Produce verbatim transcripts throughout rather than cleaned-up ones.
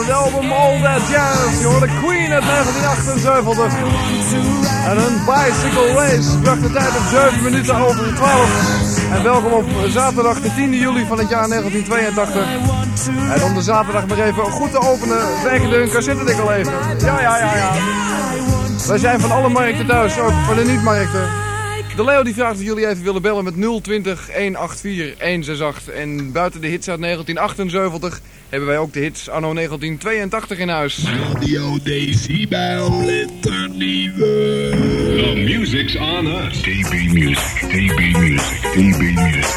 Het album All That Jazz, je hoort de Queen uit negentien achtenzeventig. En hun Bicycle Race bracht de tijd op zeven minuten over twaalf. En welkom op zaterdag de tiende juli van het jaar negentien tweeëntachtig. En om de zaterdag maar even goed te openen, werkende hun cassettedek al even. Ja, ja, ja, ja. Wij zijn van alle markten thuis, ook van de niet-markten. De Leo die vraagt of jullie even willen bellen met nul twintig, honderdvier, honderdachtenzestig. En buiten de hits uit negentien achtenzeventig hebben wij ook de hits anno negentien tweeëntachtig in huis. Radio Decibel Letternieuwe. The music's on us. D B Music, D B Music, D B Music.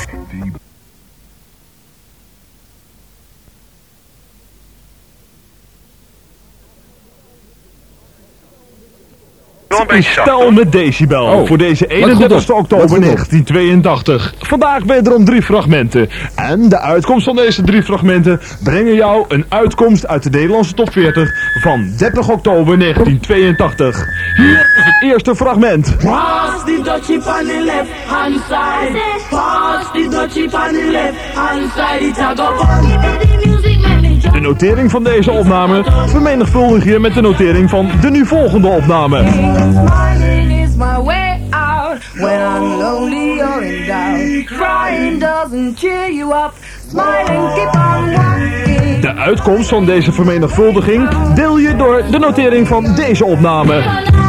Een stel met decibel oh, voor deze eenendertigste oktober negentien tweeëntachtig. Vandaag wederom drie fragmenten. En de uitkomst van deze drie fragmenten brengen jou een uitkomst uit de Nederlandse top veertig van dertig oktober negentien tweeëntachtig. Hier is het eerste fragment. Pass the dutchie on the left hand side. Pass the dutchie on the left hand side. It's a go on. De notering van deze opname vermenigvuldig je met de notering van de nu volgende opname. Smiling is my way out when I'm lonely or in doubt. Crying doesn't cheer you up. Smiling, keep on walking. De uitkomst van deze vermenigvuldiging deel je door de notering van deze opname.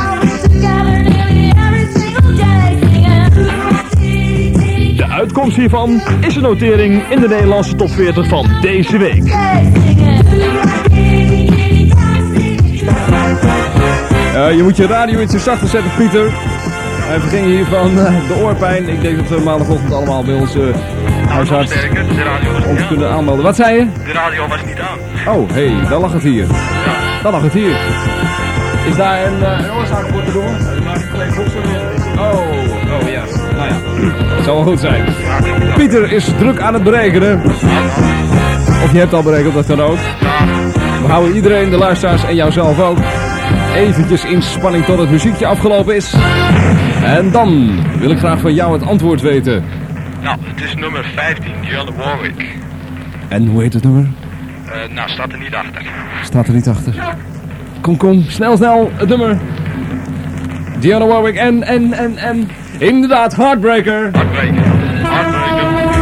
De uitkomst hiervan is een notering in de Nederlandse top veertig van deze week. Uh, je moet je radio iets zachter zetten, Pieter. Wij vergingen hier van uh, de oorpijn. Ik denk dat we maandagochtend allemaal bij ons uh, huisarts ons kunnen aanmelden. Wat zei je? De radio was niet aan. Oh, hé, hey, daar lag het hier. Ja. Daar lag het hier. Is daar een, uh, een oorzaak voor te doen? Oh, oh ja. Nou ja, dat zal wel goed zijn. Pieter is druk aan het berekenen. Of je hebt al berekend, dat kan ook. We houden iedereen, de luisteraars en jouzelf ook, eventjes in spanning tot het muziekje afgelopen is. En dan wil ik graag van jou het antwoord weten. Nou, het is nummer vijftien, Dionne Warwick. En hoe heet het nummer? Uh, nou, staat er niet achter. Staat er niet achter. Kom, kom, snel, snel, het nummer. Dionne Warwick en, en, en, en... Inderdaad, Heartbreaker. Heartbreaker. Heartbreaker.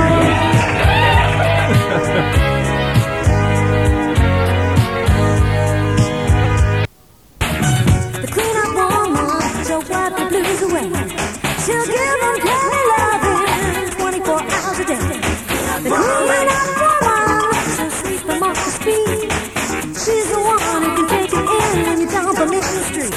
She'll give them plenty loving twenty-four hours a day. The queen of woman, she'll sweep them off the speed. She's the one who can take it in when you dump them in the street.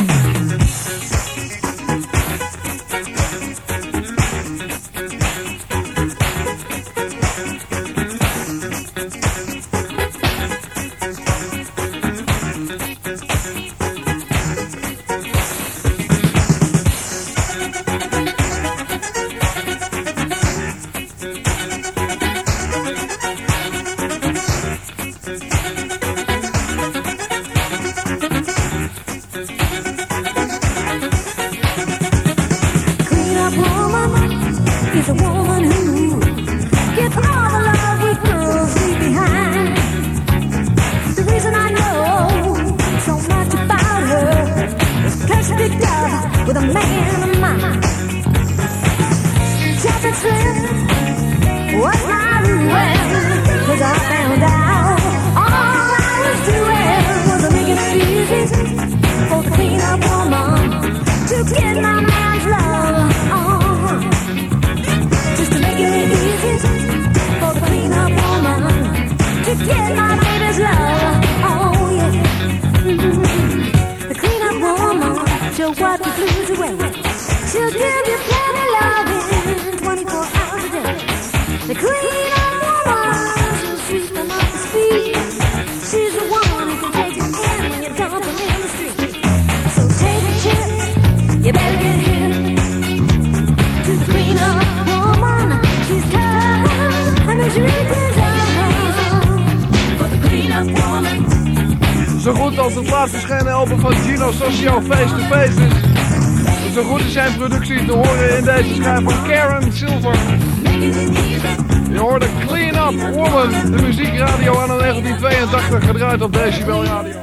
Zo goed als het laatst verschenen album van Gino Socio Face to Face is. Zo goed is zijn productie te horen in deze schijf van Karen Silver. Je hoorde Clean Up Woman, de muziekradio aan de negentien tweeëntachtig, gedraaid op Decibel Radio.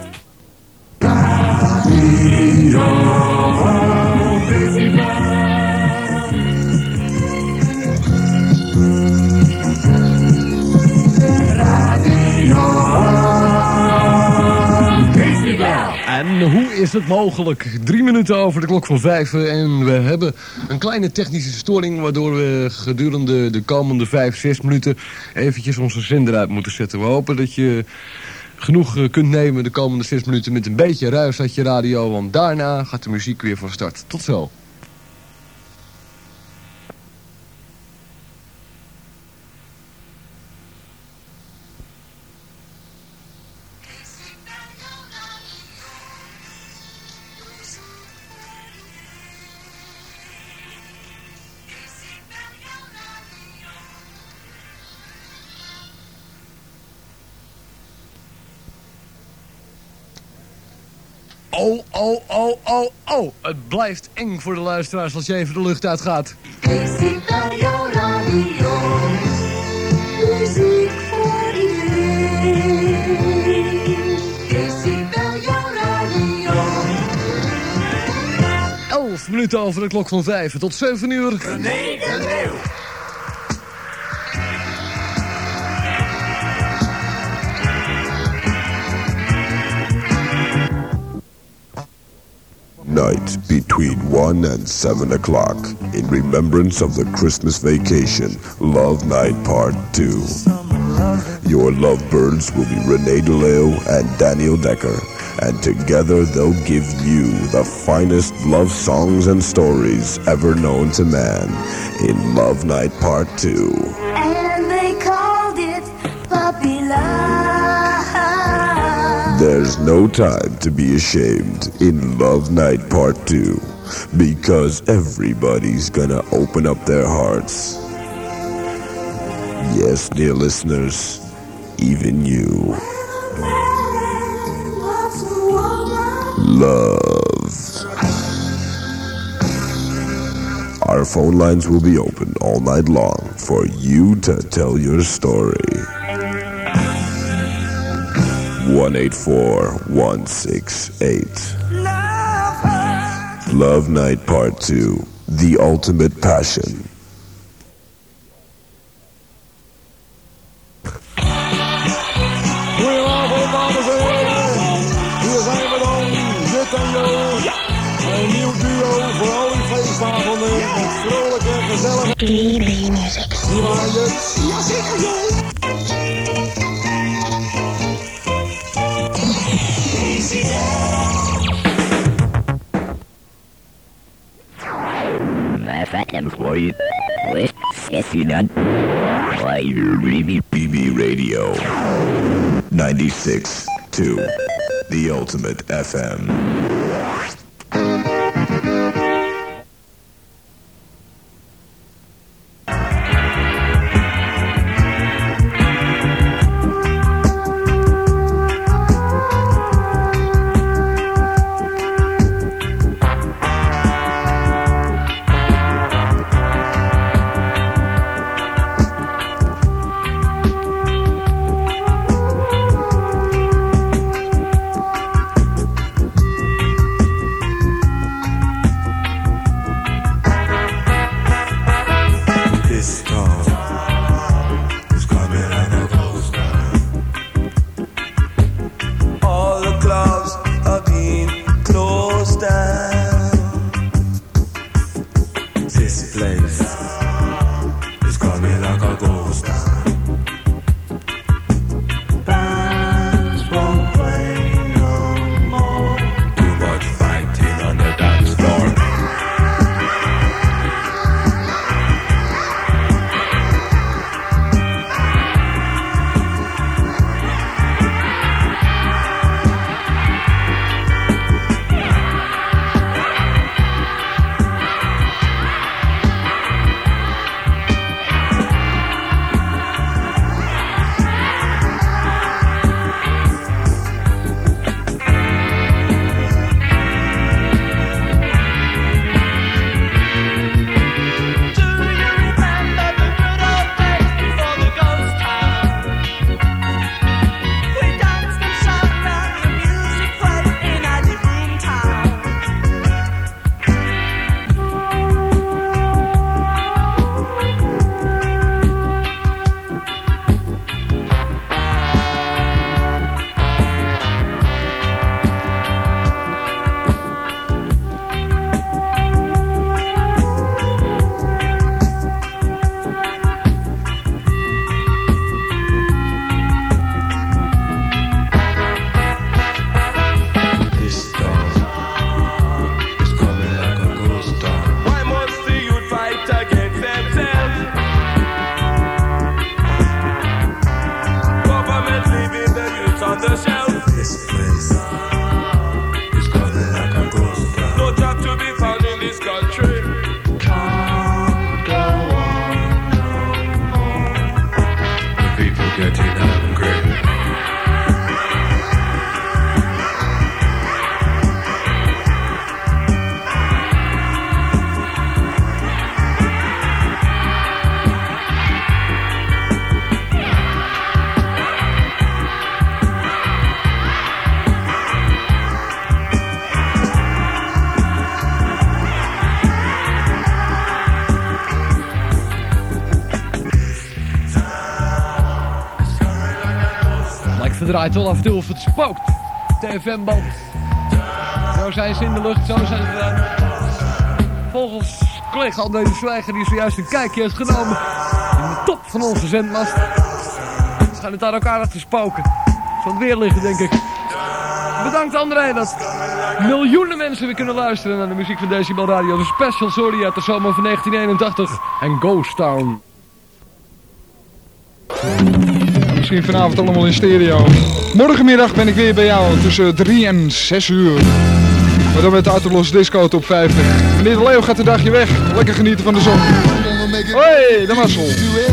En hoe is het mogelijk? Drie minuten over de klok van vijf en we hebben een kleine technische storing, waardoor we gedurende de komende vijf, zes minuten eventjes onze zender uit moeten zetten. We hopen dat je genoeg kunt nemen de komende zes minuten met een beetje ruis uit je radio, want daarna gaat de muziek weer van start. Tot zo. Oh, oh, oh, oh, oh. Het blijft eng voor de luisteraars als je even de lucht uitgaat. Decibel Radio, muziek voor iedereen. Decibel Radio. Elf minuten over de klok van vijf tot zeven uur. Nee, de leeuw. Night between one and seven o'clock, in remembrance of the Christmas vacation, Love Night Part two. Your lovebirds will be René DeLeo and Daniel Decker, and together they'll give you the finest love songs and stories ever known to man in Love Night Part two. And they called it Puppy Love. There's no time to be ashamed in Love Night Part two, because everybody's gonna open up their hearts. Yes, dear listeners, even you. Love. Our phone lines will be open all night long for you to tell your story. one eight four, one six eight. Love Night Part two, the ultimate passion. Goedenavond, dames en heren. Hier zijn we dan, Jut en Jo. Een nieuw duo voor al die feestavonden. Met vrolijke en gezellige... T B Music. Hier maar, Jut. Jazeker, Jo. For you, with Session, why you B B Radio ninety-six two, the ultimate F M. draait wel af en toe of het spookt. De F M-band. Zo zijn ze in de lucht, zo zijn ze eruit. Volgens collega André de Zwijger, die zojuist een kijkje heeft genomen in de top van onze zendmast. Schijnt het daar ook aardig te spoken. Van het weer liggen, denk ik. Bedankt André dat miljoenen mensen weer kunnen luisteren naar de muziek van Decibel Radio. De special sorry uit de zomer van negentien eenentachtig en Ghost Town. Misschien vanavond allemaal in stereo. Morgenmiddag ben ik weer bij jou tussen drie en zes uur. Maar dan met de Autolos Disco Top vijftig. Meneer de Leeuw gaat een dagje weg. Lekker genieten van de zon. Hoi, de Marcel.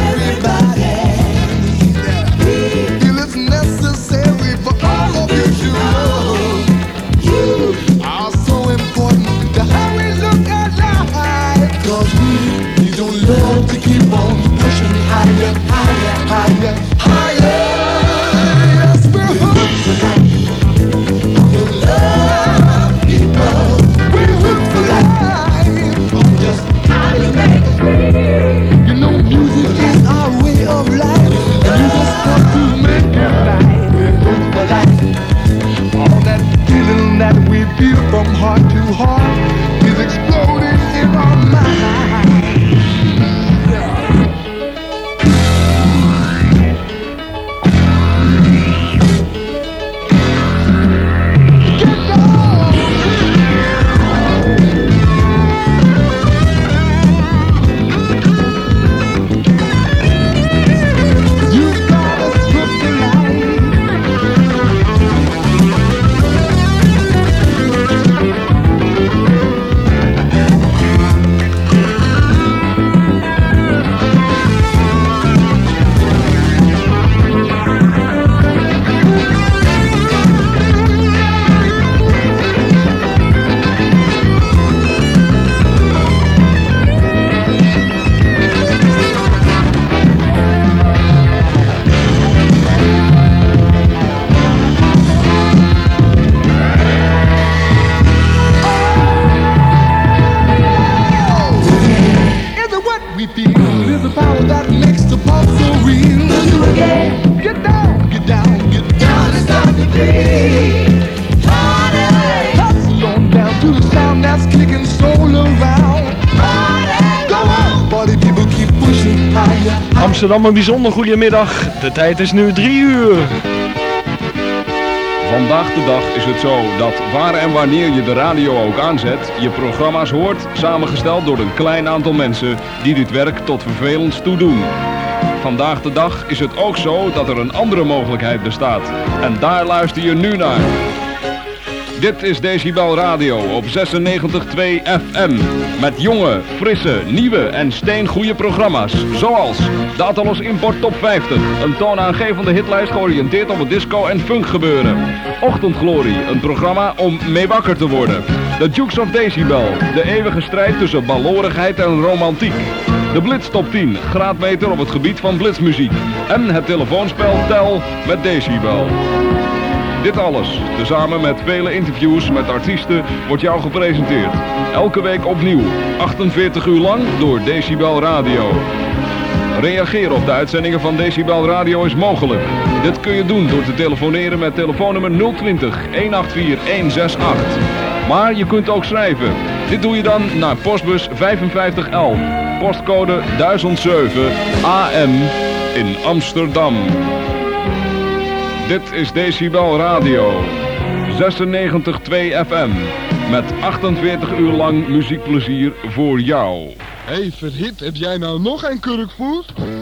Love to keep on pushing higher, higher, higher, higher. Yes, we're hooked for life. For love, people, we're hooked for life. Just how you make us feel. You know, music is our way of life, and you just have to make it right. We're hooked for life. All that feeling that we feel from heart to heart is exploding in our mind. Amsterdam, een bijzonder goede middag. De tijd is nu drie uur. Vandaag de dag is het zo dat waar en wanneer je de radio ook aanzet, je programma's hoort, samengesteld door een klein aantal mensen die dit werk tot vervelend toe doen. Vandaag de dag is het ook zo dat er een andere mogelijkheid bestaat. En daar luister je nu naar. Dit is Decibel Radio op zesennegentig komma twee F M. Met jonge, frisse, nieuwe en steengoede programma's. Zoals de Atalos Import Top vijftig. Een toonaangevende hitlijst georiënteerd op het disco en funk gebeuren. Ochtendglorie, een programma om mee wakker te worden. De Dukes of Decibel. De eeuwige strijd tussen balorigheid en romantiek. De Blitz Top tien, graadmeter op het gebied van blitzmuziek. En het telefoonspel Tel met Decibel. Dit alles, tezamen met vele interviews met artiesten, wordt jou gepresenteerd. Elke week opnieuw, achtenveertig uur lang door Decibel Radio. Reageren op de uitzendingen van Decibel Radio is mogelijk. Dit kun je doen door te telefoneren met telefoonnummer nul twintig, honderdvier, honderdachttien. Maar je kunt ook schrijven. Dit doe je dan naar postbus vijfenvijftig elf, postcode duizend zeven A M in Amsterdam. Dit is Decibel Radio, zesennegentig komma twee F M, met achtenveertig uur lang muziekplezier voor jou. Hé, hey, verhit, heb jij nou nog een kurkvoer?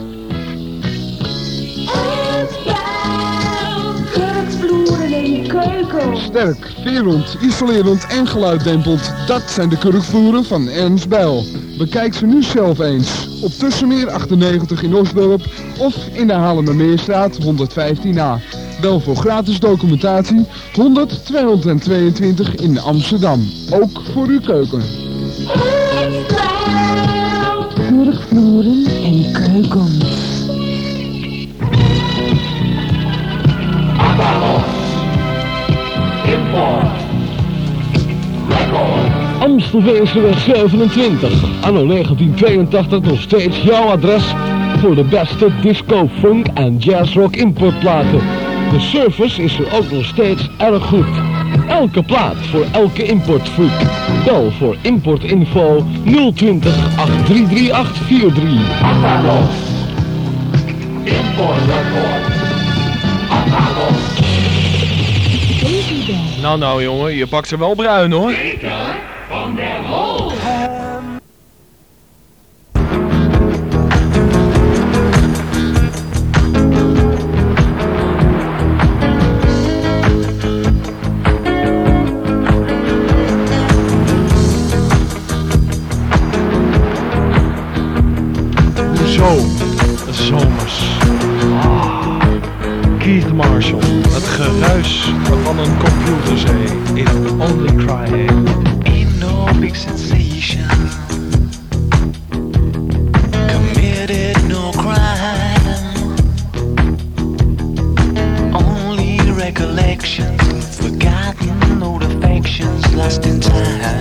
Kurkvloeren en keuken. Sterk, verend, isolerend en geluiddempeld. Dat zijn de kurkvloeren van Ernst Bijl. Bekijk ze nu zelf eens. Op Tussenmeer achtennegentig in Osdorp of in de Haarlemmermeerstraat honderdvijftien A. Bel voor gratis documentatie honderd tweehonderdtweeëntwintig in Amsterdam. Ook voor uw keuken. Kurkvloeren en keukens. Amstelveenseweg zevenentwintig, anno negentien tweeëntachtig nog steeds jouw adres voor de beste disco, funk en jazzrock importplaten. De service is er ook nog steeds erg goed. Elke plaat voor elke importfreak. Bel voor importinfo nul twintig acht drie drie acht vier drie. Apagos. Import report. Apagos. Nou nou jongen, je pakt ze wel bruin hoor. Van der Hol. Zo, zomers. Ah, Keith Marshall, het geruis van een computerzee. Is only crying. Ain't no big sensation. Committed no crime. Only recollections, forgotten old affections lost in time.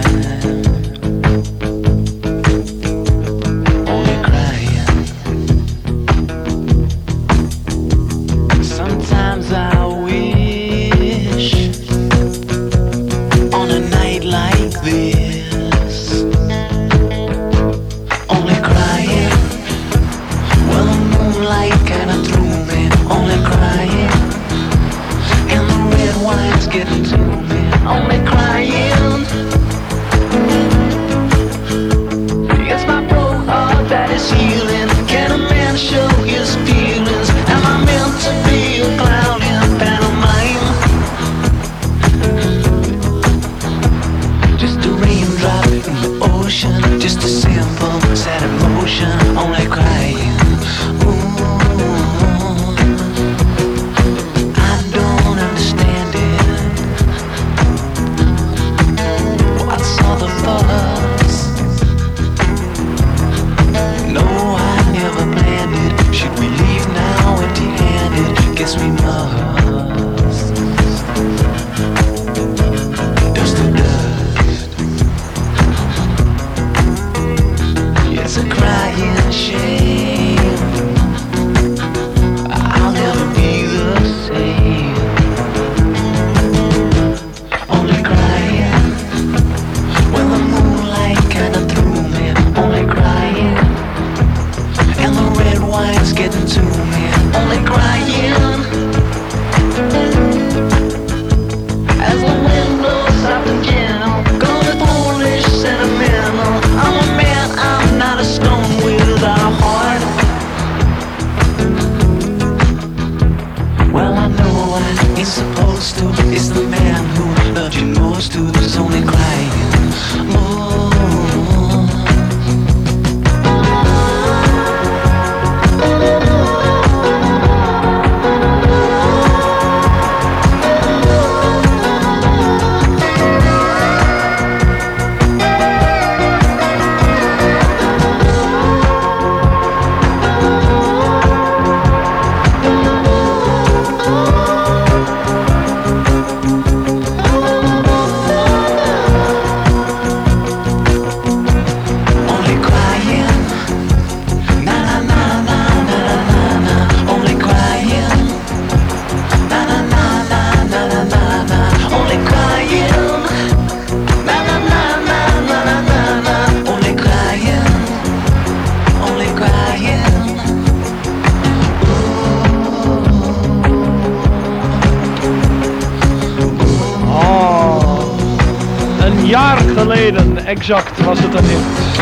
Exact was het een hit.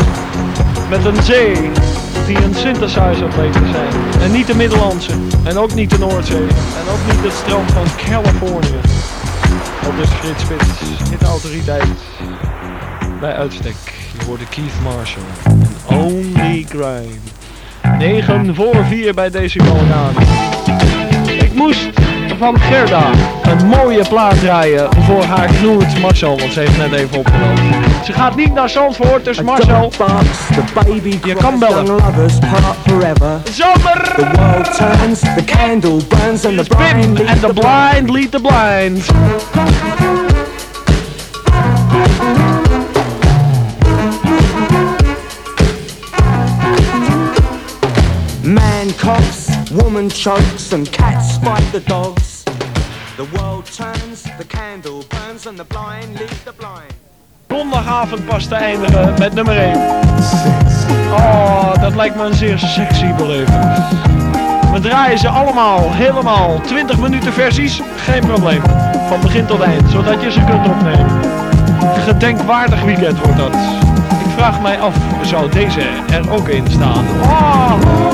Met een zee die een synthesizer bleek te zijn. En niet de Middellandse. En ook niet de Noordzee. En ook niet het strand van Californië. Op dus Frits Spits. Hitautoriteit. Bij uitstek. Je hoorde Keith Marshall. En Only Grind. negen voor vier bij Decibel Radio. Ik moest van Gerda een mooie plaat draaien voor haar knoert Marcel, want ze heeft net even opgenomen. Ze gaat niet naar Zandvoort, dus Marcel, je kan bellen. Zomer! The world turns, the candle burns and the blind lead the blind lead the blind. Man coughs, woman chokes and cats fight the dogs. The world turns, the candle burns and the blind lead the blind. Zondagavond pas te eindigen met nummer één. Oh, dat lijkt me een zeer sexy beleven. We draaien ze allemaal, helemaal, twintig minuten versies, geen probleem. Van begin tot eind, zodat je ze kunt opnemen. Gedenkwaardig weekend wordt dat. Ik vraag mij af, zou deze er ook in staan? Oh!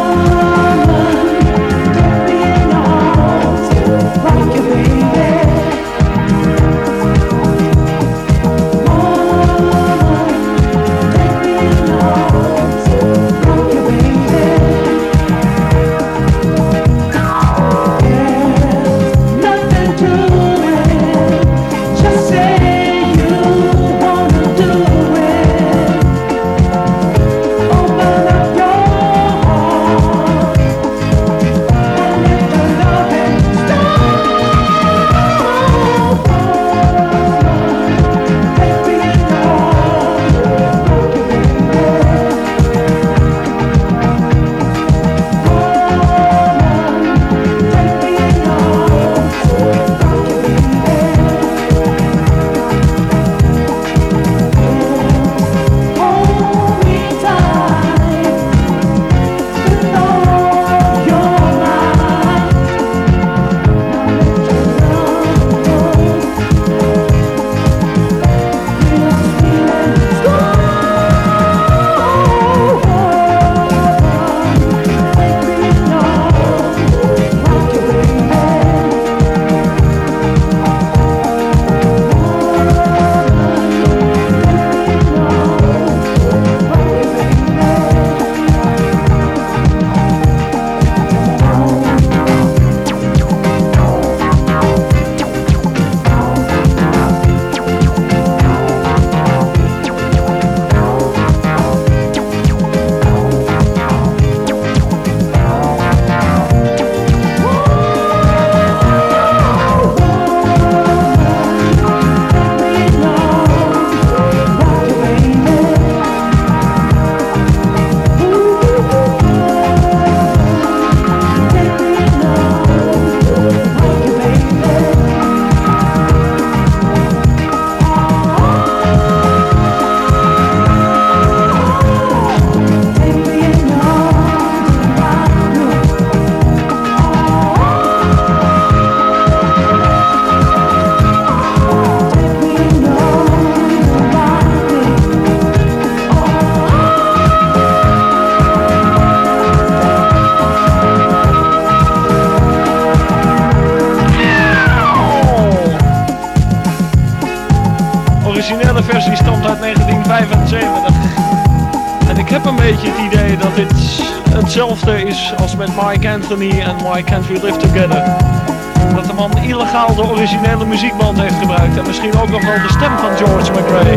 Hetzelfde is als met Mike Anthony en Why Can't We Live Together. Dat de man illegaal de originele muziekband heeft gebruikt en misschien ook nog wel de stem van George McRae.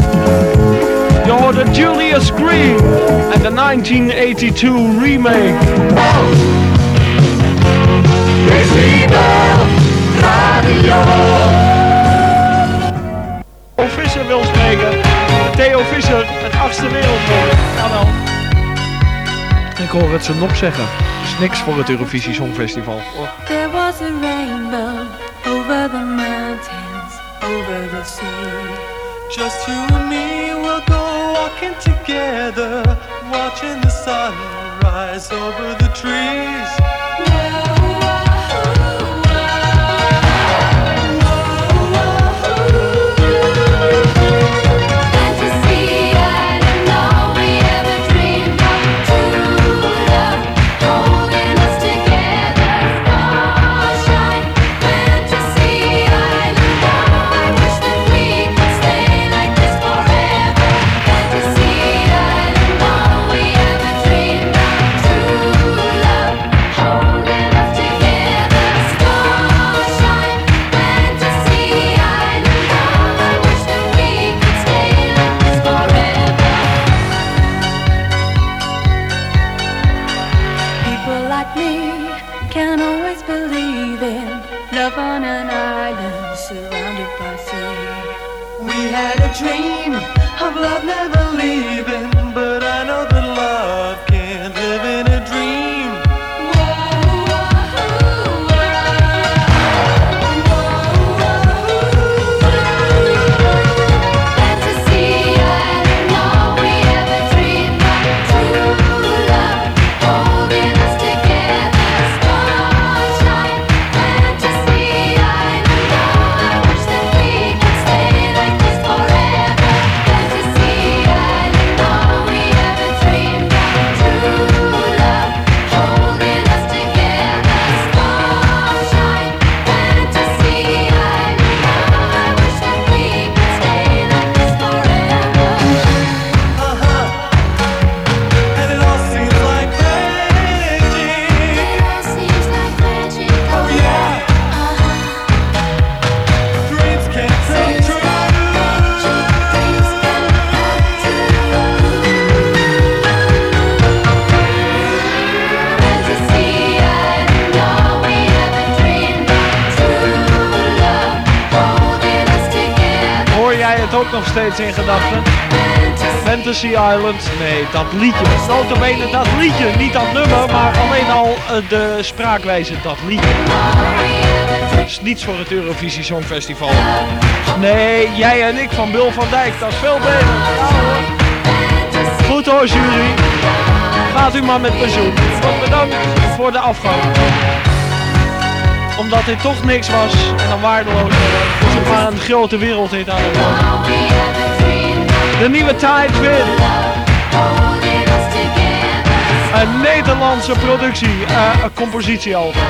Je hoorde Julius Green en de negentien tweeënnegentig remake. Decibel Radio. Theo Visser wil spreken. Theo Visser, het achtste wereldrecord. Jawel. Ik hoor het ze nog zeggen. Het is niks voor het Eurovisie Songfestival. Oh. There was a rainbow over the mountains, over the sea. Just you and me will go walking together, watching the sun rise over the trees. Dream of love never leaving, but I know that love can't live in a dream. Whoa, whoa, whoa. jij het ook nog steeds in gedachten? Fantasy Island, nee, dat liedje. Notabene dat liedje, niet dat nummer, maar alleen al uh, de spraakwijze, dat liedje. Dat is niets voor het Eurovisie Songfestival. Nee, jij en ik van Bul van Dijk, dat is veel beter. Ja, hoor. Goed hoor, jury. Gaat u maar met pensioen. Bedankt voor de afgang. Omdat dit toch niks was en een waardeloos was het maar een grote wereldhit aan het worden. De nieuwe Tide Twin. Een Nederlandse productie, uh, een compositie over.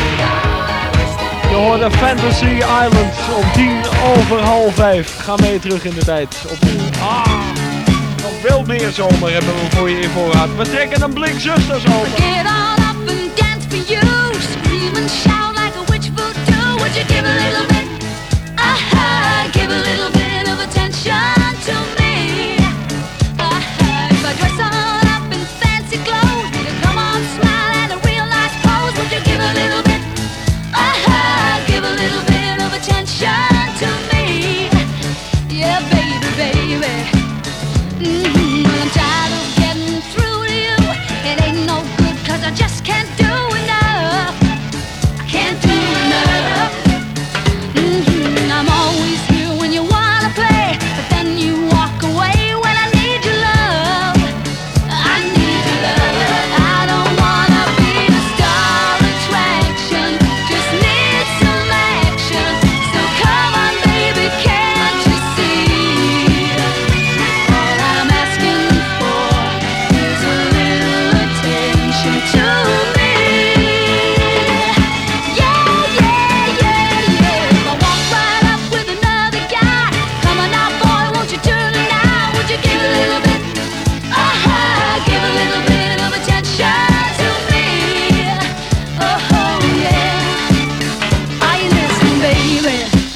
Je hoorde Fantasy Island om tien over half vijf. Ga mee terug in de tijd. Opnieuw. Ah, nog veel meer zomer hebben we voor je in voorraad. We trekken een blik zusters over. Get all up and dance for you. Scream and shout like a witch voodoo. Would you give a little bit? Aha, give a little bit of attention to me. Aha, if I dress all up in fancy clothes, need to come on, smile and a real nice pose. Would you give a little bit? Aha, give a little bit of attention to me. Yeah, baby, baby. Mm-hmm. I'm tired of getting through to you. It ain't no good cause I just can't do enough. I can't do enough. Mm-hmm. I'm always here when you wanna play, but then you walk away when I need your love. I need your love. I don't wanna be the star attraction, just need some action. So come on baby, can't you see? All I'm asking for is a little attention to me. Yeah, yeah, yeah, yeah. If I walk right up with another guy, come on now boy, won't you turn it now? Would you give a little bit? Aha, give a little bit of attention to me. Oh yeah. Are you listening, baby?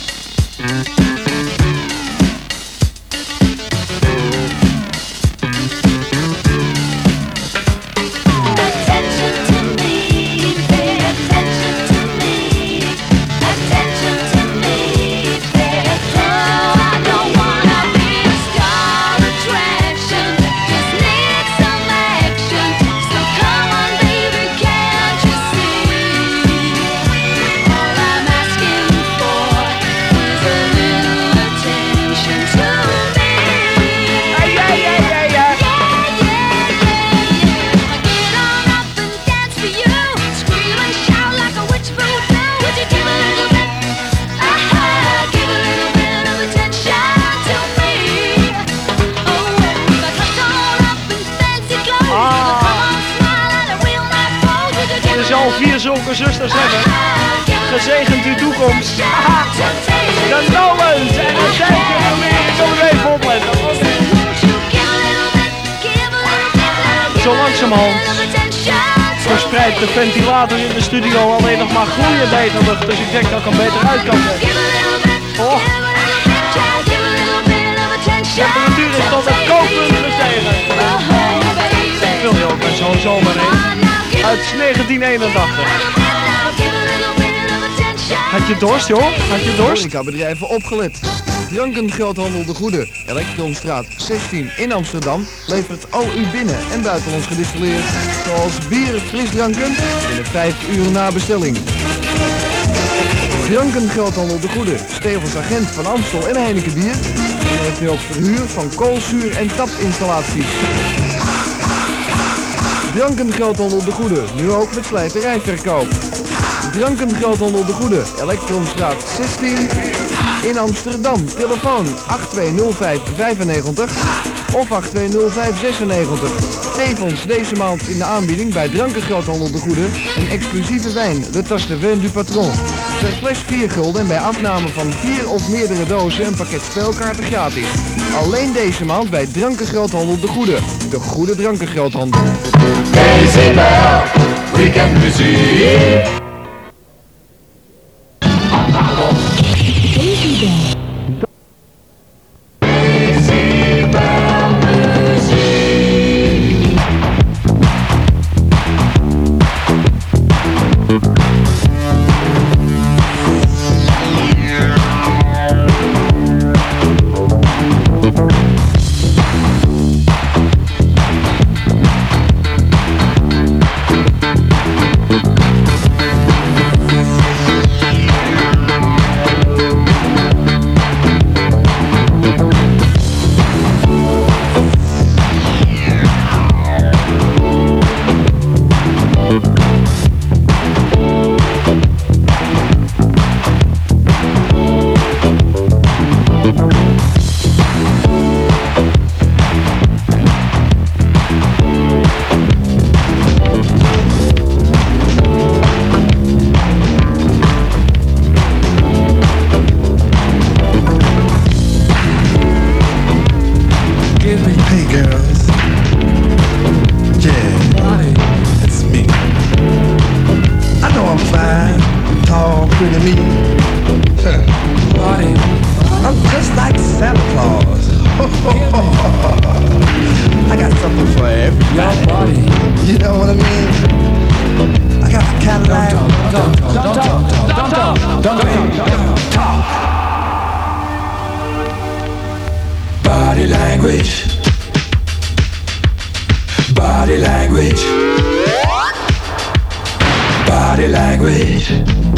Attention to me, pay attention to me. Attention to me, pay attention. Oh, I don't wanna be a star attraction, just need some action. So come on baby, can't you see? All I'm asking for is a little attention to me. Hey, yeah, yeah, yeah, yeah. Yeah, yeah, yeah, yeah. I get on up and dance for you. Scream and shout like a witch voodoo. Would you give a little bit? Aha, give a little bit of attention to me. Oh, if I dress all up in fancy clothes, Ah. come on, smile and a real nice pose. Would you give Je a zal little vier zulke zusters hebben. Gezegend uw toekomst. attention to me? De Nolans en de Dijken familie. Ik zal er even opletten. Won't you give a little bit? Give a little bit, little Zo langzamerhand bit of attention to verspreidt de ventilator in de studio alleen nog maar gloeiend hete lucht. Dus ik denk dat ik hem beter uit kan zetten. Oh, de temperatuur is tot het kookpunt gestegen. Ik wil je ook met zo'n zomer heen. Uit negentien eenentachtig. Had je dorst, joh? Had je dorst? Horecabedrijven opgelet. Drankengroothandel De Goede, Elektronstraat zestien in Amsterdam, levert al uw binnen- en buitenlands gedistilleerd, zoals bier, frisdranken, binnen vijf uur na bestelling. Drankengroothandel De Goede, Stevens agent van Amstel en Heineken bier, en heeft nu ook verhuur van koolzuur- en tapinstallaties. Drankengroothandel De Goede, nu ook met slijterijverkoop. Drankengroothandel De Goede, Elektronstraat zestien in Amsterdam. Telefoon acht twee nul vijf vijfennegentig of acht twee nul vijf zesennegentig. Tevens deze maand in de aanbieding bij Drankengroothandel De Goede een exclusieve wijn, de Tas de Vin du Patron. Per fles vier gulden en bij afname van vier of meerdere dozen een pakket speelkaarten gratis. Alleen deze maand bij Drankengroothandel De Goede. De Goede Drankengroothandel. Decibel, weekendmuziek. Hey girls, yeah, it's me. I know I'm fine, tall, pretty me. I'm just like Santa Claus. I got something for everybody. You know what I mean? I got a Cadillac. Don't talk, don't talk, don't talk, don't talk, don't talk. Body language. Body language. Body language.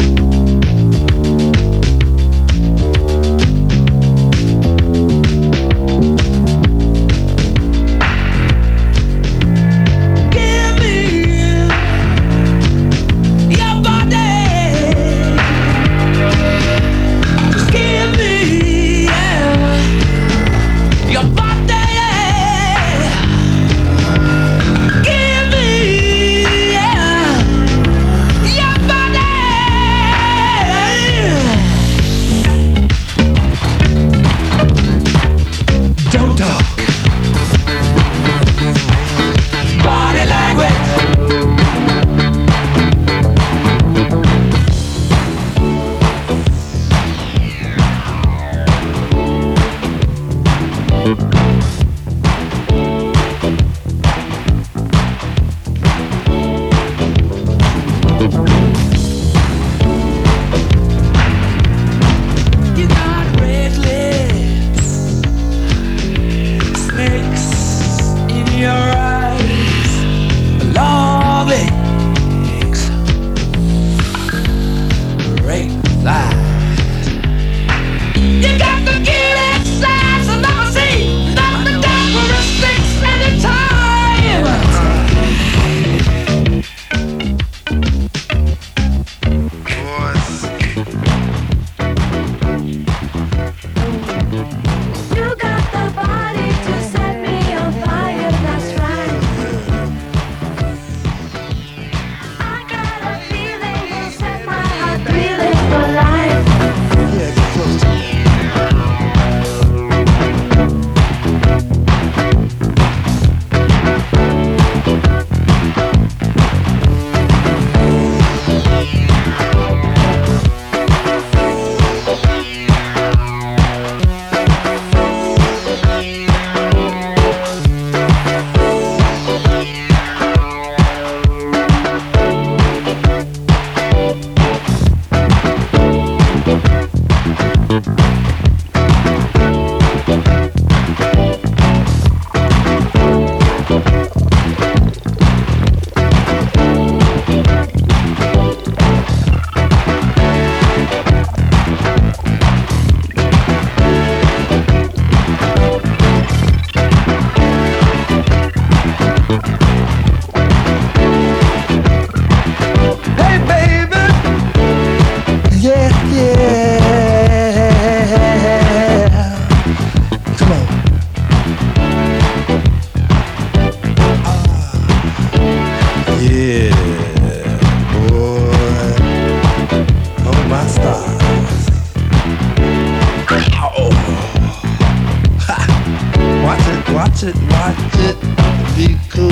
Watch it, watch it, be cool.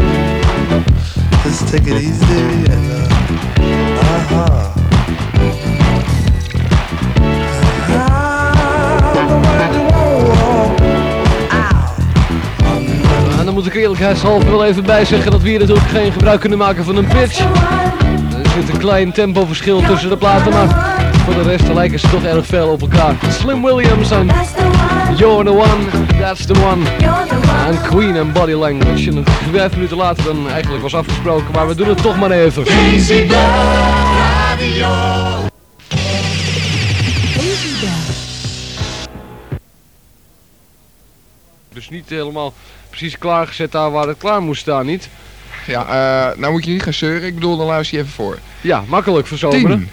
Just take it easy and uh, uh-huh. En dan moet ik eerlijkheidshalve wel even bij zeggen dat we hier natuurlijk geen gebruik kunnen maken van een pitch. Er zit een klein tempoverschil tussen de platen, maar voor de rest lijken ze toch erg veel op elkaar. Slim Williams en You're the One, That's the One. En Queen en Body Language. En vijf minuten later dan eigenlijk was afgesproken, maar we doen het toch maar even. Easy Bell Radio. Dus niet helemaal precies klaargezet daar waar het klaar moest staan, niet? Ja, uh, nou moet je niet gaan zeuren. Ik bedoel, dan luister je even voor. Ja, makkelijk voor zomeren.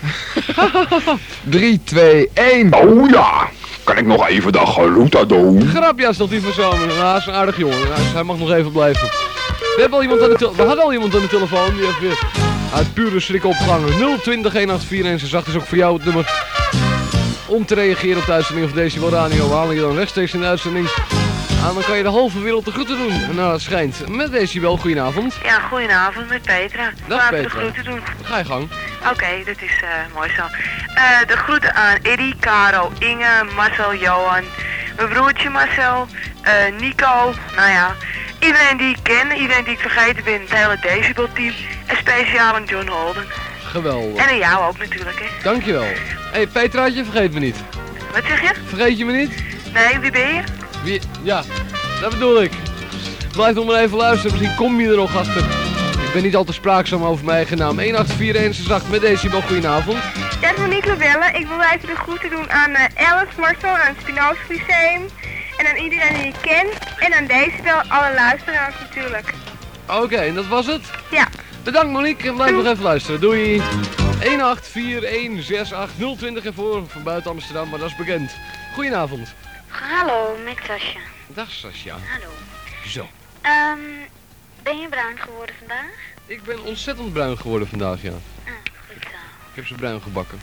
drie, twee, één. Oh ja, kan ik nog even de groeten doen? Grapje als dat die van zomeren. Nou, hij is een aardig jongen. Nou, hij mag nog even blijven. We hebben al iemand aan de telefoon. We hadden al iemand aan de telefoon. Die heeft weer uit pure schrik opgehangen. nul twintig een acht vier een zes acht is ook voor jou het nummer om te reageren op de uitzending of Decibel Radio. We halen je dan rechtstreeks in de uitzending. En dan kan je de halve wereld de groeten doen. Nou, het schijnt. Met Decibel, goedenavond. Ja, goedenavond met Petra. Dag Laten Petra. we de groeten doen. Ga je gang. Oké, okay, dat is uh, mooi zo. Uh, de groeten aan Eddie, Caro, Inge, Marcel, Johan, mijn broertje Marcel, uh, Nico, nou ja, iedereen die ik ken, iedereen die ik vergeten ben, het hele Decibel team en speciaal aan John Holden. Geweldig. En aan jou ook natuurlijk, hè. Dankjewel. Hé hey, Petraatje, vergeet me niet. Wat zeg je? Vergeet je me niet? Nee, wie ben je? Wie? Ja, dat bedoel ik. Blijf nog maar even luisteren, misschien kom je er nog achter. Ik ben niet al te spraakzaam over mijn eigen naam. een acht vier een zes acht met Decibel, goedenavond. Ja, ik wil niet bellen. Ik wil even de groeten doen aan uh, Alice, Marcel, aan het Spinoza Lyceum. En aan iedereen die je kent. En aan Decibel, alle luisteraars natuurlijk. Oké, okay, en dat was het? Ja. Bedankt Monique en blijf nog even luisteren. Doei. een acht vier een zes acht nul twintig ervoor van buiten Amsterdam, maar dat is bekend. Goedenavond. Hallo, met Sascha. Dag Sascha. Hallo. Zo. Um, ben je bruin geworden vandaag? Ik ben ontzettend bruin geworden vandaag, ja. Ah, goed zo. Ik heb ze bruin gebakken.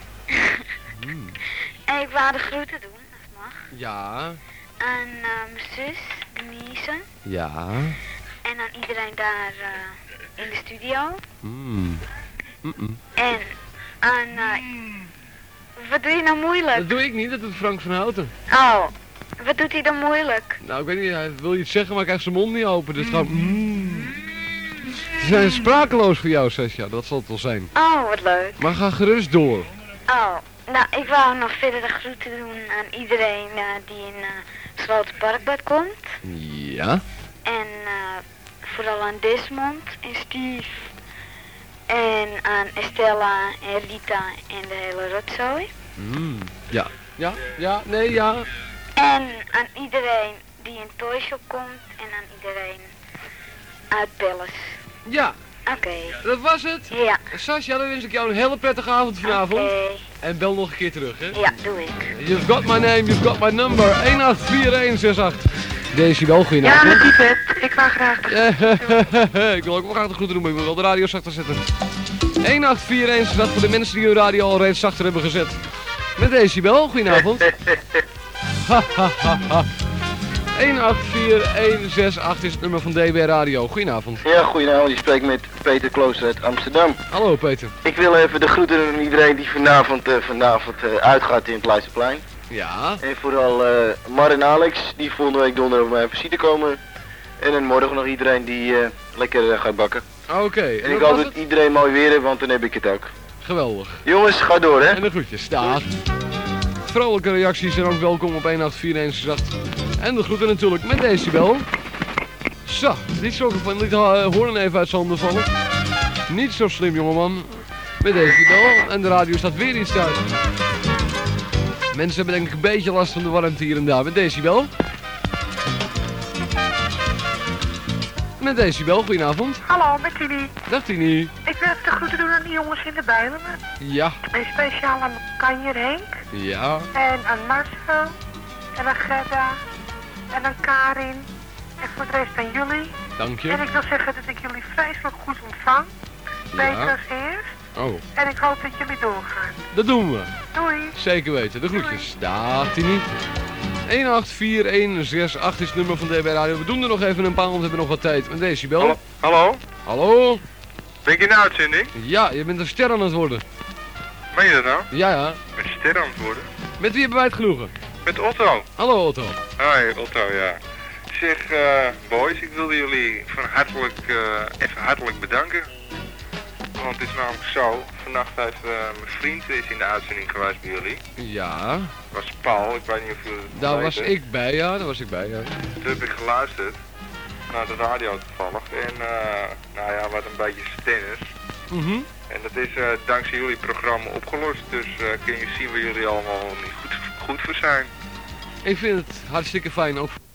mm. En ik wou de groeten doen, dat mag. Ja. Aan uh, mijn zus, Denise. Ja. En aan iedereen daar uh, in de studio. Mm. Mm -mm. En aan... Uh, wat doe je nou moeilijk? Dat doe ik niet, dat doet Frank van Houten. Oh, wat doet hij dan moeilijk? Nou, ik weet niet, hij wil iets zeggen, maar hij krijgt zijn mond niet open. Dus gewoon... Mm. Ze zijn sprakeloos voor jou, Sascha, dat zal het wel zijn. Oh, wat leuk. Maar ga gerust door. Oh, nou, ik wou nog verder de groeten doen aan iedereen uh, die in uh, Slotenparkbad komt. Ja. En uh, vooral aan Desmond en Steve. En aan Estella en Rita en de hele rotzooi. Mm. Ja. Ja, ja, nee, ja. En aan iedereen die in Toyshop komt en aan iedereen uit Palace. Ja. Oké. Okay. Dat was het? Ja. Sascha, dan wens ik jou een hele prettige avond vanavond. Oké. Okay. En bel nog een keer terug, hè? Ja, doe ik. You've got my name, you've got my number. een acht vier een zes acht. Decibel, goedenavond. Ja, met die pet. Ik wou graag de Ik wil ook wel graag de groeten doen, maar ik wil wel de radio zachter zetten. een acht vier een zes acht voor de mensen die hun radio al reeds zachter hebben gezet. Met Decibel, goedenavond. een acht vier een zes acht is het nummer van D B Radio. Goedenavond. Ja, goedenavond. Je spreekt met Peter Klooster uit Amsterdam. Hallo Peter. Ik wil even de groeten doen aan iedereen die vanavond, uh, vanavond uh, uitgaat in het Leidseplein. Ja. En vooral uh, Mar en Alex, die volgende week donderdag op mijn visite komen. En dan morgen nog iedereen die uh, lekker uh, gaat bakken. Oké. Okay. En ik hoop dat iedereen mooi weer heeft, want dan heb ik het ook. Geweldig. Jongens, ga door hè. En de groetjes. Dag. Vrolijke reacties zijn ook welkom op een acht vier een zes acht. En de groeten natuurlijk met Decibel. Zo, niet zo van liet uh, horen even uit zijn handen vallen. Niet zo slim jongeman. Met Decibel. En de radio staat weer iets uit. Mensen hebben denk ik een beetje last van de warmte hier en daar. Met Decibel. Met Decibel, goedenavond. Hallo, met Tini. Dag Tini. Ik wil even de groeten doen aan die jongens in de Bijlen. Ja. En speciaal aan Kanjer Henk. Ja. En aan Marcel. En aan Gerda. En aan Karin. En voor de rest aan jullie. Dank je. En ik wil zeggen dat ik jullie vreselijk goed ontvang. Beter Ja. als eerst. Oh. En ik hoop dat jullie doorgaan. Dat doen we. Doei. Zeker weten. De groetjes. Dag Tini. een acht vier een zes acht is het nummer van D B Radio. We doen er nog even een paar, want we hebben nog wat tijd. Met Decibel. Hallo? Hallo? Hallo? Ben ik in de uitzending? Ja, je bent een ster aan het worden. Meen je dat nou? Ja, ja. Een ster aan het worden? Met wie hebben wij het genoegen? Met Otto. Hallo Otto. Hoi Otto, ja. Zeg, uh, boys, ik wilde jullie van hartelijk, uh, even hartelijk bedanken. Want het is namelijk zo, vannacht heeft uh, mijn vriend is in de uitzending geweest bij jullie. Ja. Dat was Paul, ik weet niet of jullie het Daar weten. was ik bij, ja. Daar was ik bij, ja. Toen heb ik geluisterd naar de radio toevallig. En uh, nou ja, wat een beetje tennis. Mhm. En dat is uh, dankzij jullie programma opgelost. Dus uh, kun je zien waar jullie allemaal niet goed, goed voor zijn. Ik vind het hartstikke fijn ook.